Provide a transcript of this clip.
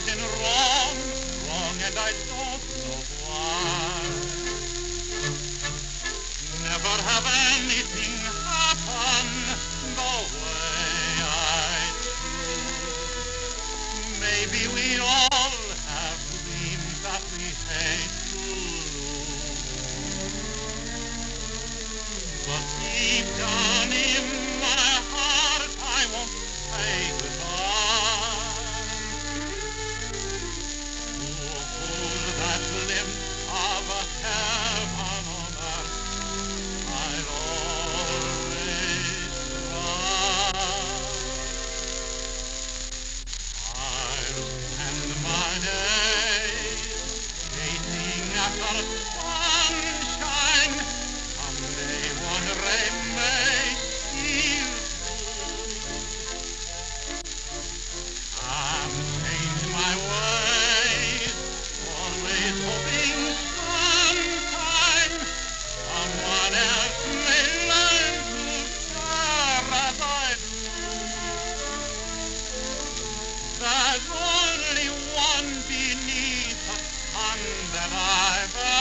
been wrong, wrong, and I don't know why. Never have anything happen the way I choose. Maybe we all have dreams that we hate to lose. But deep down in my heart I won't say goodbye. Oh, that glimpse of a heaven on earth I'd always try. I'll spend my days gazing after sunshine. Someday one ray may heal through. I've changed my ways, always hoping sometime someone else may learn to care as I do. There's only one beneath the sun that I've